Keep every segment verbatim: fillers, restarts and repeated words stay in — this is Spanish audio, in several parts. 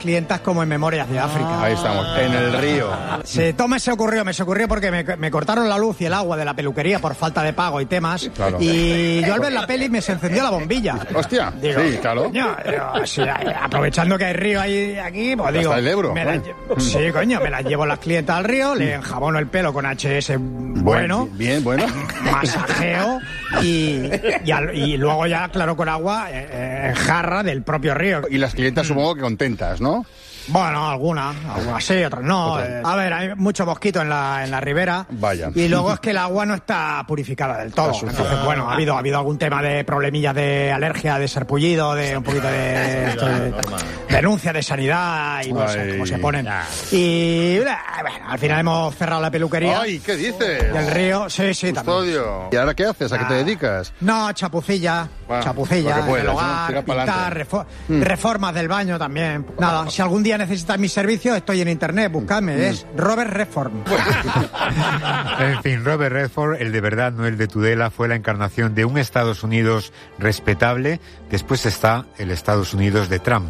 clientas como en Memorias de África. Ahí estamos, en el río. Sí, todo me se ocurrió, me se ocurrió porque me, me cortaron la luz y el agua de la peluquería por falta de pago y temas. Claro. Y yo al ver la peli me se encendió la bombilla. Hostia, digo, sí, claro. Coño, digo, sí, aprovechando que hay río ahí aquí, pues digo... Hasta el Ebro. Me la, sí, coño, me las llevo las clientas al río, le enjabono el pelo con H S bueno. Bien, bueno. Masajeo y, y, al, y luego ya, claro, con agua eh, en jarra del propio río. Y las clientas supongo que contentas, ¿no? Bueno, algunas, algunas sí, otras no. Eh, a ver, hay mucho mosquito en la, en la ribera. Vaya. Y luego es que el agua no está purificada del todo. Entonces, bueno, ha habido, ha habido algún tema de problemillas de alergia, de serpullido, de un poquito de, esto, de denuncia de sanidad y no sé cómo se ponen. Y bueno, al final hemos cerrado la peluquería. ¡Ay, qué dices! Y el río, sí, sí, Custodio. también. ¿Y ahora qué haces? ¿A qué te dedicas? No, chapucilla, bueno, chapucilla, puedas, el hogar, ¿no? pintar, refor- mm. reformas del baño también. Nada, si algún día necesitas mis servicios, estoy en internet, buscadme, mm. es Robert Redford. En fin, Robert Redford, el de verdad, no el de Tudela, fue la encarnación de un Estados Unidos respetable. Después está el Estados Unidos de Trump.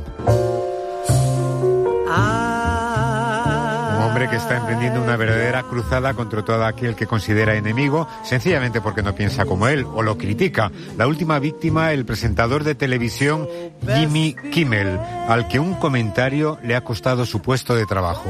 Un hombre que está emprendiendo una verdadera cruzada contra todo aquel que considera enemigo, sencillamente porque no piensa como él o lo critica. La última víctima, el presentador de televisión Jimmy Kimmel, al que un comentario le ha costado su puesto de trabajo.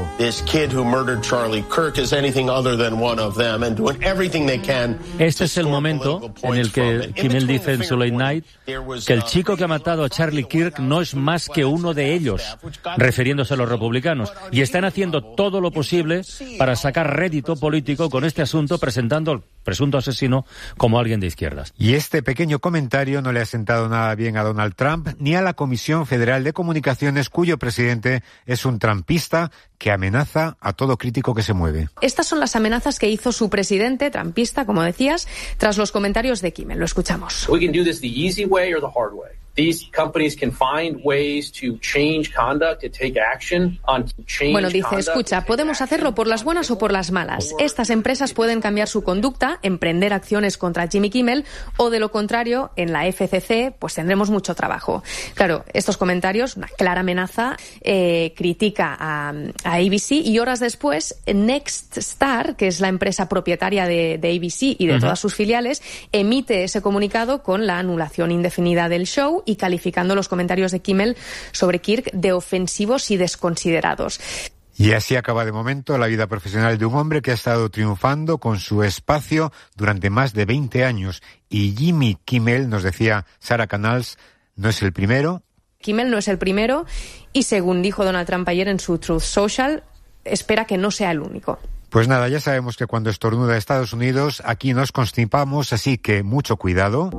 Este es el momento en el que Kimmel dice en su Late Night que el chico que ha matado a Charlie Kirk no es más que uno de ellos, refiriéndose a los republicanos, y están haciendo todo lo posible para sacar rédito político con este asunto, presentando al presunto asesino como alguien de izquierdas. Y este pequeño comentario no le ha sentado nada bien a Donald Trump ni a la Comisión Federal de Comunicaciones, cuyo presidente es un trumpista que amenaza a todo crítico que se mueve. Estas son las amenazas que hizo su presidente, trumpista, como decías, tras los comentarios de Kimmel. Lo escuchamos. We can do this the easy way or the hard way. These companies can find ways to change conduct, to take action on change. Bueno, dice, escucha, podemos hacerlo por las buenas o por las malas. Estas empresas pueden cambiar su conducta, emprender acciones contra Jimmy Kimmel, o de lo contrario, en la F C C, pues tendremos mucho trabajo. Claro, estos comentarios, una clara amenaza, eh, critica a, a A B C, y horas después, Next Star, que es la empresa propietaria de, de A B C y de uh-huh. todas sus filiales, emite ese comunicado con la anulación indefinida del show y calificando los comentarios de Kimmel sobre Kirk de ofensivos y desconsiderados. Y así acaba de momento la vida profesional de un hombre que ha estado triunfando con su espacio durante más de veinte años. Y Jimmy Kimmel, nos decía Sarah Canals, no es el primero. Kimmel no es el primero y, según dijo Donald Trump ayer en su Truth Social, espera que no sea el único. Pues nada, ya sabemos que cuando estornuda Estados Unidos, aquí nos constipamos, así que mucho cuidado.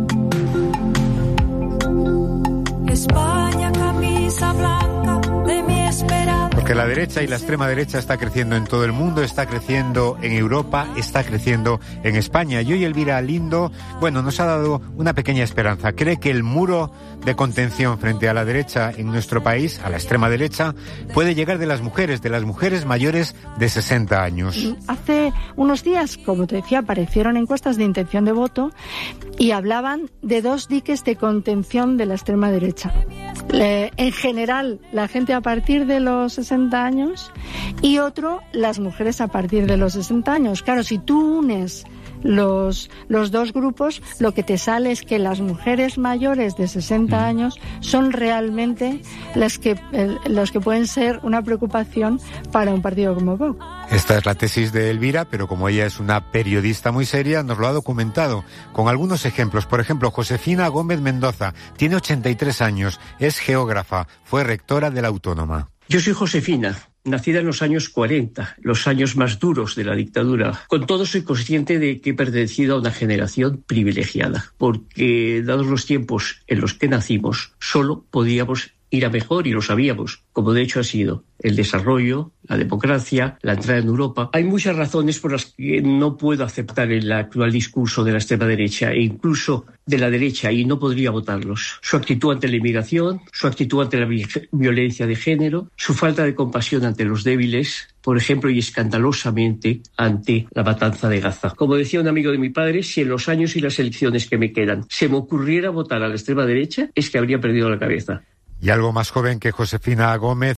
España, camisa blanca de mi esperanza. Porque la derecha y la extrema derecha está creciendo en todo el mundo, está creciendo en Europa, está creciendo en España. Y hoy Elvira Lindo, bueno, nos ha dado una pequeña esperanza. Cree que el muro de contención frente a la derecha en nuestro país, a la extrema derecha, puede llegar de las mujeres, de las mujeres mayores de sesenta años. Hace unos días, como te decía, aparecieron encuestas de intención de voto y hablaban de dos diques de contención de la extrema derecha. Le, en general, la gente a partir de los sesenta años y otro, las mujeres a partir de los sesenta años. Claro, si tú unes los, los dos grupos, lo que te sale es que las mujeres mayores de sesenta años son realmente las que, eh, los que pueden ser una preocupación para un partido como Vox. Esta es la tesis de Elvira, pero como ella es una periodista muy seria, nos lo ha documentado con algunos ejemplos. Por ejemplo, Josefina Gómez Mendoza tiene ochenta y tres años, es geógrafa, fue rectora de la Autónoma. Yo soy Josefina, nacida en los años cuarenta, los años más duros de la dictadura. Con todo, soy consciente de que he pertenecido a una generación privilegiada, porque dados los tiempos en los que nacimos, solo podíamos ir a mejor y lo sabíamos, como de hecho ha sido el desarrollo, la democracia, la entrada en Europa. Hay muchas razones por las que no puedo aceptar el actual discurso de la extrema derecha e incluso de la derecha, y no podría votarlos. Su actitud ante la inmigración, su actitud ante la vi- violencia de género, su falta de compasión ante los débiles, por ejemplo, y escandalosamente ante la matanza de Gaza. Como decía un amigo de mi padre, si en los años y las elecciones que me quedan se me ocurriera votar a la extrema derecha, es que habría perdido la cabeza. Y algo más joven que Josefina Gómez